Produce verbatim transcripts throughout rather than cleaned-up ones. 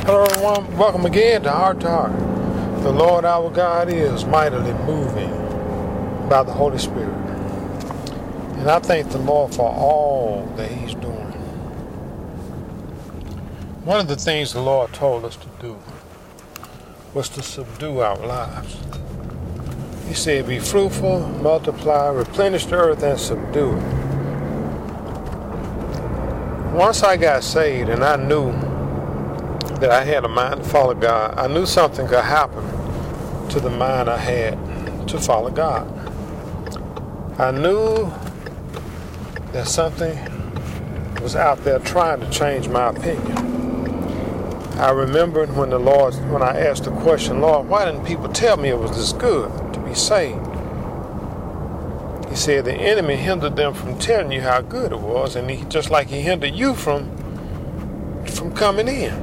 Hello everyone, welcome again to Heart to Heart. The Lord our God is mightily moving by the Holy Spirit. And I thank the Lord for all that He's doing. One of the things the Lord told us to do was to subdue our lives. He said, be fruitful, multiply, replenish the earth, and subdue it. Once I got saved and I knew that I had a mind to follow God, I knew something could happen to the mind I had to follow God. I knew that something was out there trying to change my opinion. I remembered when the Lord, when I asked the question, Lord, why didn't people tell me it was this good to be saved? He said the enemy hindered them from telling you how good it was, and he, just like he hindered you from, from coming in.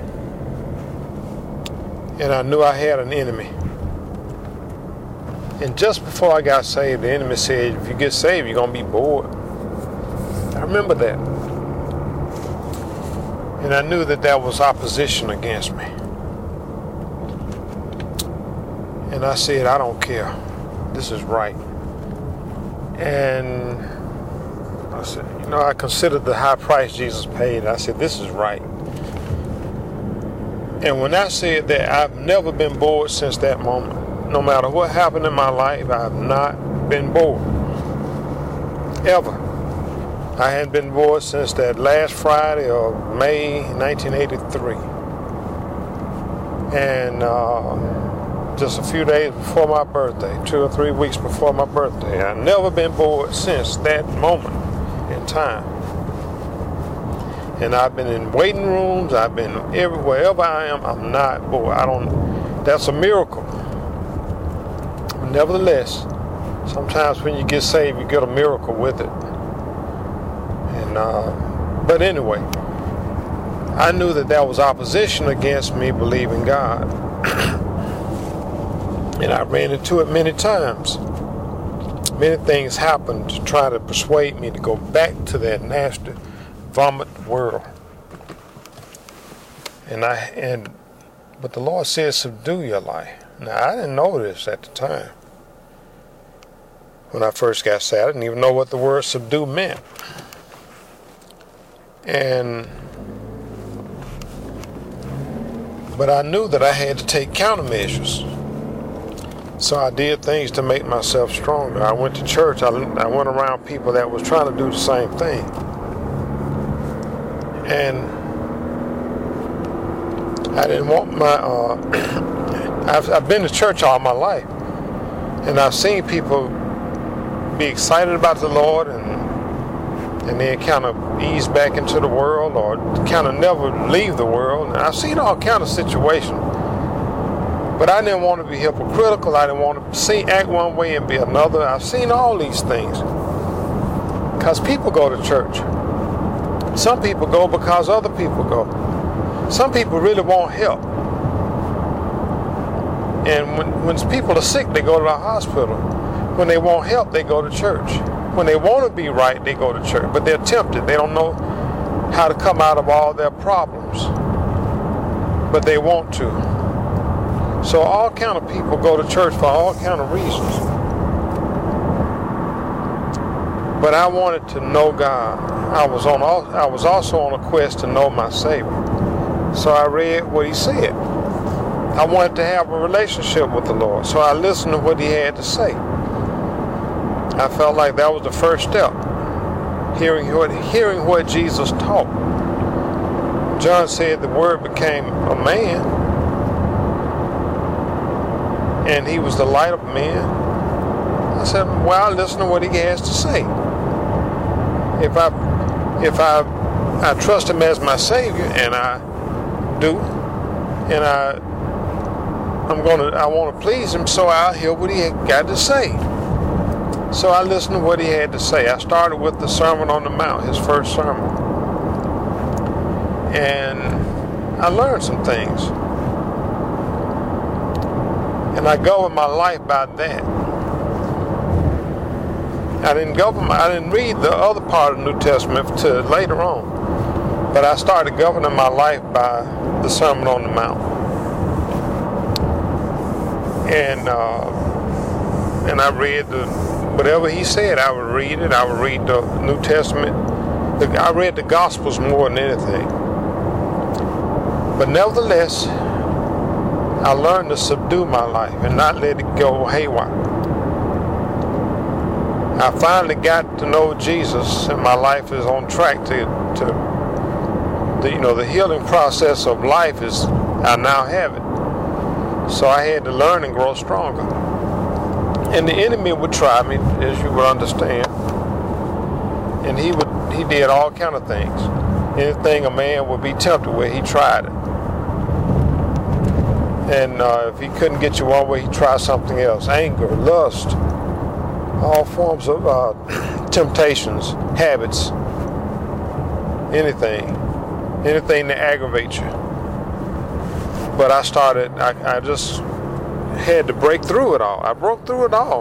And I knew I had an enemy. And just before I got saved, the enemy said, if you get saved, you're going to be bored. I remember that. And I knew that there was opposition against me. And I said, I don't care. This is right. And I said, you know, I considered the high price Jesus paid. I said, this is right. And when I said that, I've never been bored since that moment. No matter what happened in my life, I have not been bored. Ever. I hadn't been bored since that last Friday of May nineteen eighty-three. And uh, just a few days before my birthday, two or three weeks before my birthday. I've never been bored since that moment in time. And I've been in waiting rooms. I've been everywhere. Wherever I am, I'm not bored. I don't. That's a miracle. Nevertheless, sometimes when you get saved, you get a miracle with it. And uh, but anyway, I knew that there was opposition against me believing God, and I ran into it many times. Many things happened to try to persuade me to go back to that nasty vomit world. And I and but the Lord said, subdue your life. Now I didn't know this at the time. When I first got saved, I didn't even know what the word subdue meant. And but I knew that I had to take countermeasures. So I did things to make myself stronger. I went to church. I, I went around people that was trying to do the same thing. And I didn't want my, uh, I've, I've been to church all my life. And I've seen people be excited about the Lord and and then kind of ease back into the world or kind of never leave the world. And I've seen all kind of situations. But I didn't want to be hypocritical. I didn't want to see act one way and be another. I've seen all these things. Because people go to church. Some people go because other people go. Some people really want help. And when, when people are sick, they go to the hospital. When they want help, they go to church. When they want to be right, they go to church. But they're tempted. They don't know how to come out of all their problems. But they want to. So all kind of people go to church for all kind of reasons. But I wanted to know God. I was on. I was also on a quest to know my Savior. So I read what He said. I wanted to have a relationship with the Lord. So I listened to what He had to say. I felt like that was the first step. Hearing what, hearing what Jesus taught. John said the Word became a man. And He was the light of men. I said, well, I'll listen to what He has to say. If I, if I, I trust Him as my Savior, and I do, and I, I'm gonna, I want to please Him, so I'll hear what He got to say. So I listened to what He had to say. I started with the Sermon on the Mount, His first sermon, and I learned some things, and I govern my life by that. I didn't govern. I didn't read the other part of the New Testament till later on. But I started governing my life by the Sermon on the Mount. And uh, and I read the, whatever he said, I would read it. I would read the New Testament. The, I read the Gospels more than anything. But nevertheless, I learned to subdue my life and not let it go haywire. I finally got to know Jesus, and my life is on track to, to the, you know, the healing process of life is, I now have it. So I had to learn and grow stronger. And the enemy would try me, as you would understand. And he would, he did all kind of things. Anything a man would be tempted with, he tried it. And uh, if he couldn't get you one way, he tried something else. Anger, lust, all forms of uh, temptations, habits, anything, anything to aggravate you. But I started, I, I just had to break through it all. I broke through it all.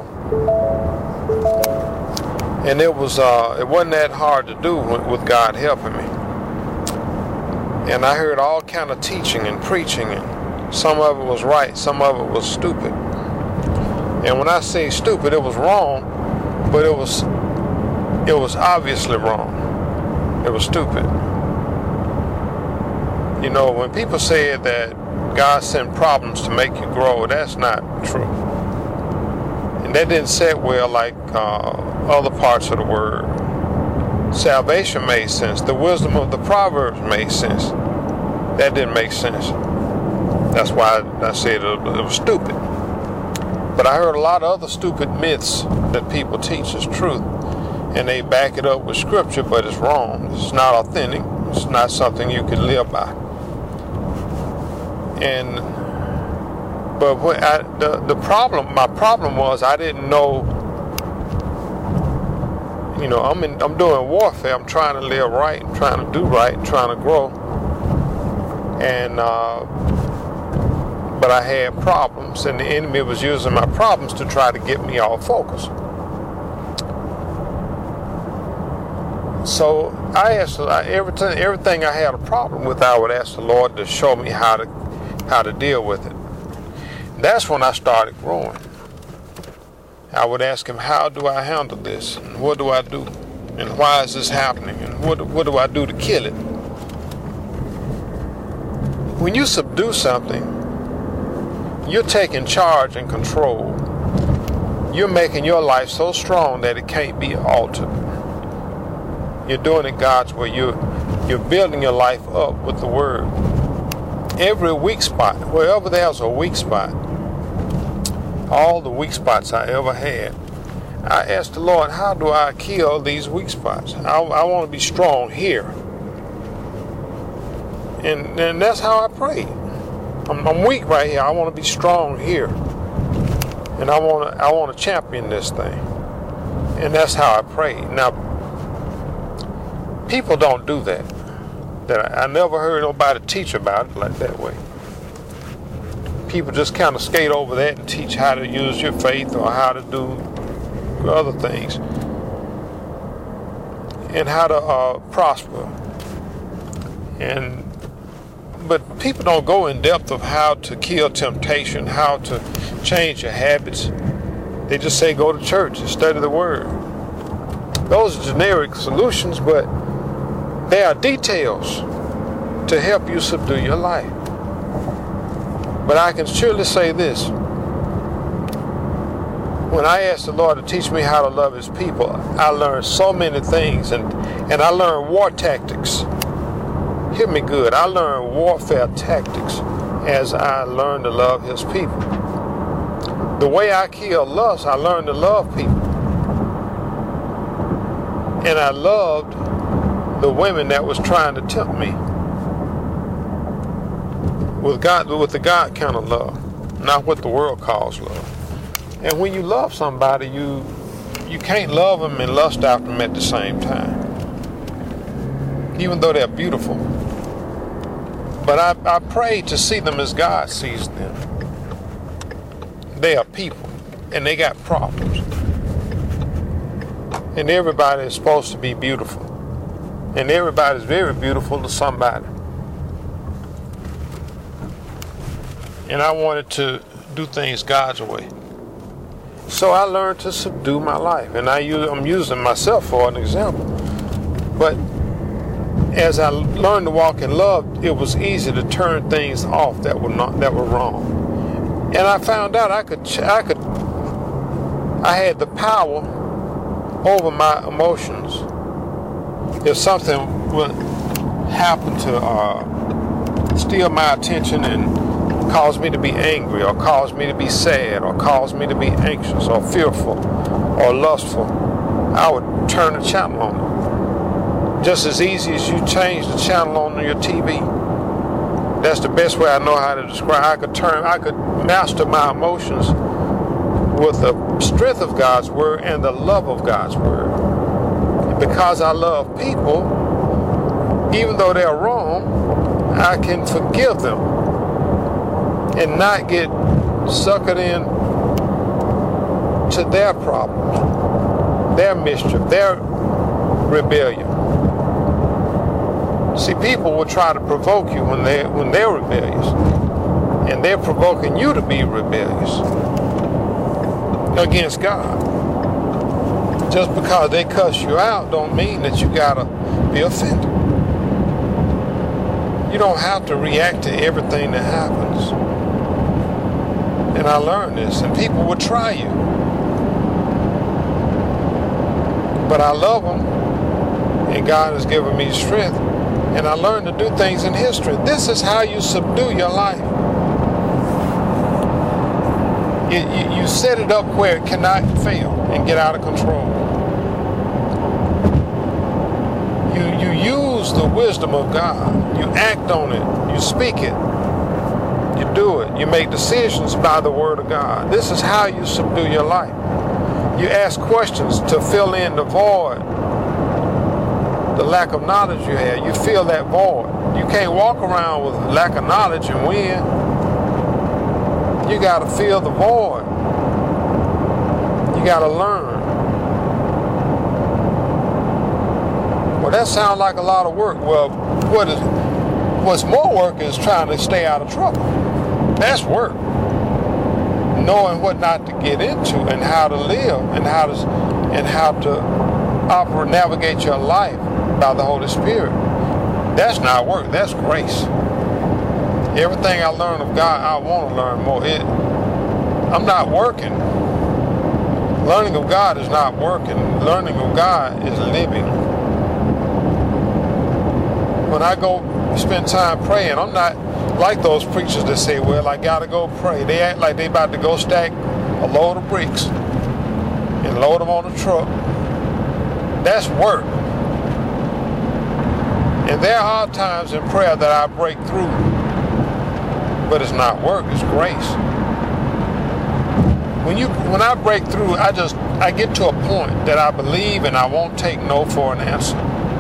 And it was, uh, it wasn't that hard to do with, with God helping me. And I heard all kind of teaching and preaching, and some of it was right, some of it was stupid. And when I say stupid, it was wrong, but it was, it was obviously wrong. It was stupid. You know, when people say that God sent problems to make you grow, that's not true. And that didn't sit well like uh, other parts of the word. Salvation made sense. The wisdom of the Proverbs made sense. That didn't make sense. That's why I said it, it was stupid. But I heard a lot of other stupid myths that people teach as truth, and they back it up with scripture, but it's wrong. It's not authentic. It's not something you can live by. And but what I, the the problem, my problem was I didn't know. You know, I'm in, I'm doing warfare. I'm trying to live right, I'm trying to do right, I'm trying to grow. And uh, but I had problems, and the enemy was using my problems to try to get me off focus. So I asked everything. Everything I had a problem with, I would ask the Lord to show me how to how to deal with it. That's when I started growing. I would ask him, how do I handle this? And what do I do? And why is this happening? And what, what do I do to kill it? When you subdue something, you're taking charge and control. You're making your life so strong that it can't be altered. You're doing it God's way. You're, you're building your life up with the Word. Every weak spot, wherever there's a weak spot, all the weak spots I ever had, I asked the Lord, how do I kill these weak spots? I, I want to be strong here. And, and that's how I prayed. I'm, I'm weak right here. I want to be strong here. And I want to I want to champion this thing. And that's how I prayed. Now, people don't do that. That I, I never heard nobody teach about it like that way. People just kind of skate over that and teach how to use your faith or how to do other things and how to uh, prosper. And but people don't go in depth of how to kill temptation, how to change your habits. They just say go to church and study the Word. Those are generic solutions, but there are details to help you subdue your life. But I can surely say this. When I asked the Lord to teach me how to love His people, I learned so many things, and, and I learned war tactics. Hear me good. I learned warfare tactics as I learned to love His people. The way I kill lust, I learned to love people. And I loved the women that was trying to tempt me with God, with the God kind of love, not what the world calls love. And when you love somebody, you you can't love them and lust after them at the same time, even though they're beautiful. But I, I pray to see them as God sees them. They are people, and they got problems. And everybody is supposed to be beautiful. And everybody's very beautiful to somebody. And I wanted to do things God's way. So I learned to subdue my life. And I use, I'm using myself for an example. But as I learned to walk in love, it was easy to turn things off that were not that were wrong. And I found out I could I could I had the power over my emotions. If something would happen to uh, steal my attention and cause me to be angry, or cause me to be sad, or cause me to be anxious, or fearful, or lustful, I would turn the channel on it. Just as easy as you change the channel on your T V. That's the best way I know how to describe. I could turn, I could master my emotions with the strength of God's word and the love of God's word. Because I love people, even though they're wrong, I can forgive them and not get suckered in to their problems, their mischief, their rebellion. See, people will try to provoke you when they when they're rebellious, and they're provoking you to be rebellious against God. Just because they cuss you out don't mean that you gotta be offended. You don't have to react to everything that happens. And I learned this, and people will try you. But I love them, and God has given me strength, and I learned to do things in history. This is how you subdue your life. You, you, you set it up where it cannot fail and get out of control. You, you use the wisdom of God. You act on it. You speak it. You do it. You make decisions by the word of God. This is how you subdue your life. You ask questions to fill in the void, the lack of knowledge you have. You fill that void. You can't walk around with lack of knowledge and win. You got to fill the void. You got to learn. Well, that sounds like a lot of work. Well, what is what's more work is trying to stay out of trouble. That's work. Knowing what not to get into and how to live and how to and how to operate, navigate your life by the Holy Spirit. That's not work. That's grace. Everything I learn of God, I want to learn more. It, I'm not working. Learning of God is not working. Learning of God is living. When I go spend time praying, I'm not like those preachers that say, well, I got to go pray. They act like they about to go stack a load of bricks and load them on a truck. That's work. And there are times in prayer that I break through, but it's not work, it's grace. When you, when I break through, I just, I get to a point that I believe and I won't take no for an answer.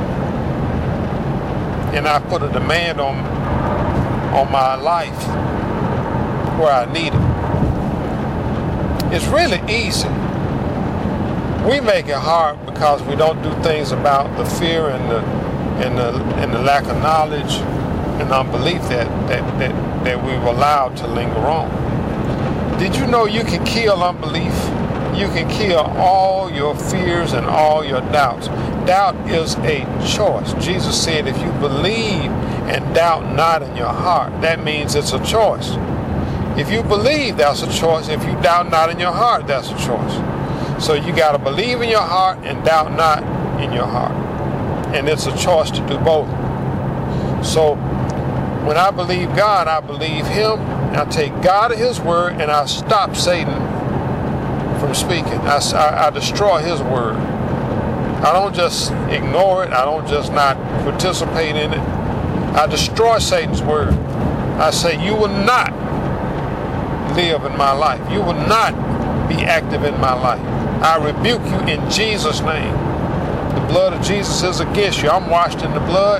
And I put a demand on, on my life where I need it. It's really easy. We make it hard because we don't do things about the fear and the and the and the lack of knowledge and unbelief that that that, that we've allowed to linger on. Did you know you can kill unbelief? You can kill all your fears and all your doubts. Doubt is a choice. Jesus said, if you believe and doubt not in your heart, that means it's a choice. If you believe, that's a choice. If you doubt not in your heart, that's a choice. So you got to believe in your heart and doubt not in your heart. And it's a choice to do both. So when I believe God, I believe him. I take God at his word and I stop Satan from speaking. I, I, I destroy his word. I don't just ignore it. I don't just not participate in it. I destroy Satan's word. I say, you will not live in my life. You will not be active in my life. I rebuke you in Jesus' name. The blood of Jesus is against you. I'm washed in the blood.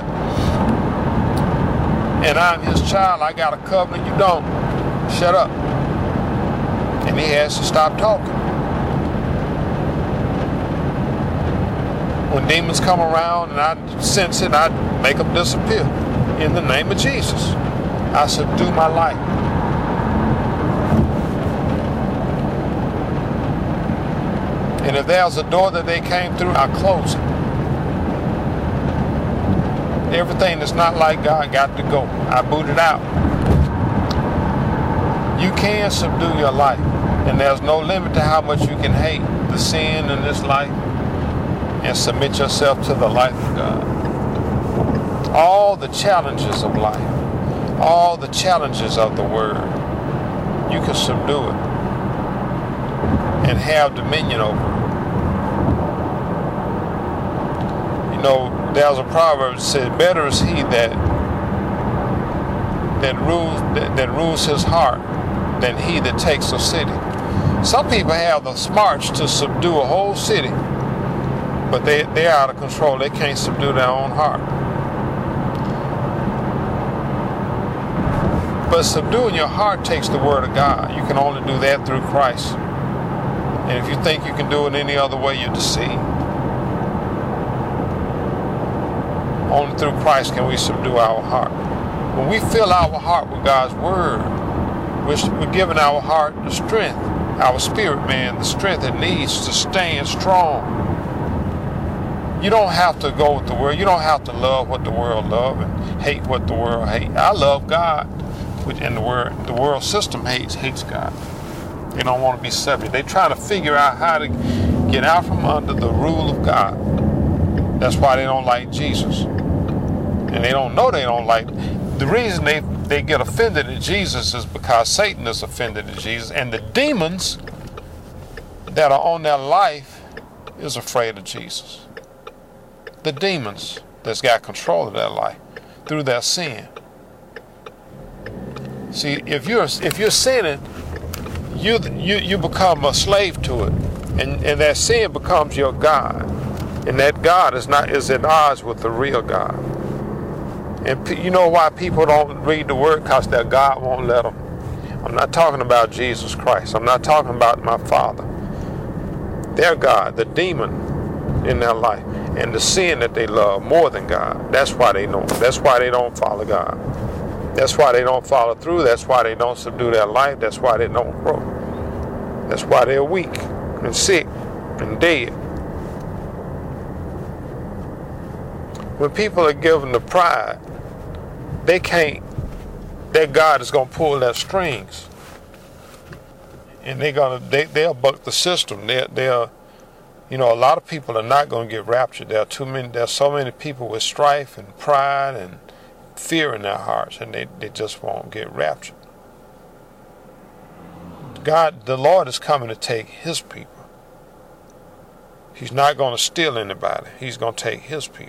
And I'm his child. I got a covenant. You don't. Shut up. And he has to stop talking. When demons come around and I sense it, I make them disappear. In the name of Jesus, I subdue my life. And if there's a door that they came through, I close it. Everything that's not like God got to go. I boot it out. You can subdue your life, and there's no limit to how much you can hate the sin in this life and submit yourself to the life of God. All the challenges of life, all the challenges of the word, you can subdue it and have dominion over it. You know, there's a proverb that says, better is he that that rules that, that rules his heart than he that takes a city. Some people have the smarts to subdue a whole city, but they, they're out of control. They can't subdue their own heart. But subduing your heart takes the word of God. You can only do that through Christ. And if you think you can do it any other way, you're deceived. Only through Christ can we subdue our heart. When we fill our heart with God's word, we're, we're giving our heart the strength, our spirit man, the strength it needs to stand strong. You don't have to go with the world. You don't have to love what the world loves and hate what the world hates. I love God, and the world, the world system hates hates God. They don't want to be subject. They try to figure out how to get out from under the rule of God. That's why they don't like Jesus. And they don't know they don't like. The reason they, they get offended at Jesus is because Satan is offended at Jesus. And the demons that are on their life is afraid of Jesus. The demons that's got control of their life through their sin. See, if you're if you're sinning, you you you become a slave to it, and and that sin becomes your God, and that God is not is at odds with the real God. And you know why people don't read the word? Because their God won't let them. I'm not talking about Jesus Christ. I'm not talking about my Father. Their God, the demon in their life, and the sin that they love more than God. That's why they don't. That's why they don't follow God. That's why they don't follow through. That's why they don't subdue their life. That's why they don't grow. That's why they're weak and sick and dead. When people are given the pride, they can't, their God is going to pull their strings. And they're gonna, they, they'll buck the system. They're, they're, you know, a lot of people are not going to get raptured. There are too many, there's so many people with strife and pride and fear in their hearts, and they, they just won't get raptured. God, the Lord is coming to take his people. He's not going to steal anybody. He's going to take his people.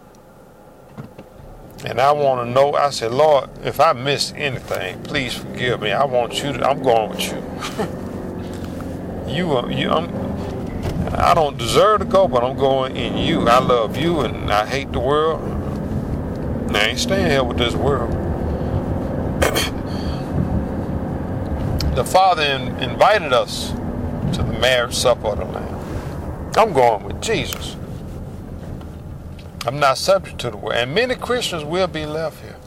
And I want to know, I said, Lord, if I miss anything, please forgive me. I want you to, I'm going with you. you, are, you I'm, I don't deserve to go, but I'm going in you. I love you, and I hate the world. I ain't staying here with this world. The Father in, invited us to the marriage supper of the Lamb. I'm going with Jesus. I'm not subject to the world. And many Christians will be left here.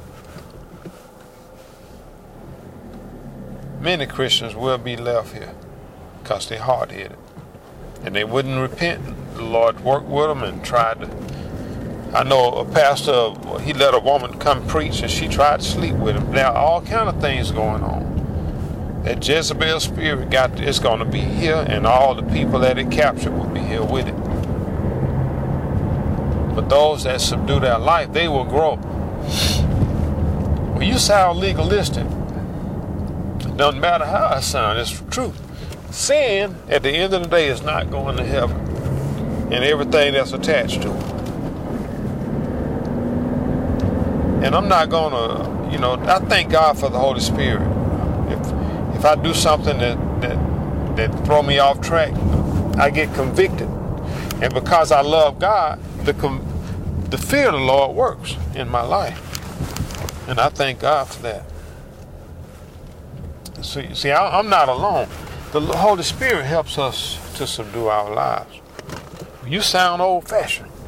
Many Christians will be left here because they're hard-headed. And they wouldn't repent. The Lord worked with them and tried to. I know a pastor, he let a woman come preach and she tried to sleep with him. There are all kind of things going on. That Jezebel spirit got, it's going to be here, and all the people that it captured will be here with it. But those that subdue their life, they will grow. Well, you sound legalistic. It doesn't matter how I sound, it's true. Sin, at the end of the day, is not going to heaven, and everything that's attached to it. And I'm not going to, you know, I thank God for the Holy Spirit. If if I do something that, that, that throw me off track, I get convicted. And because I love God, the, the fear of the Lord works in my life. And I thank God for that. So, see, I, I'm not alone. The Holy Spirit helps us to subdue our lives. You sound old-fashioned.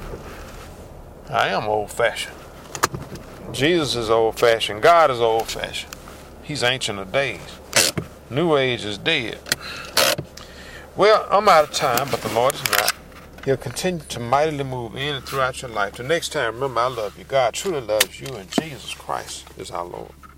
I am old-fashioned. Jesus is old-fashioned. God is old-fashioned. He's ancient of days. New age is dead. Well, I'm out of time, but the Lord is not. He'll continue to mightily move in and throughout your life. The next time, remember, I love you. God truly loves you, and Jesus Christ is our Lord.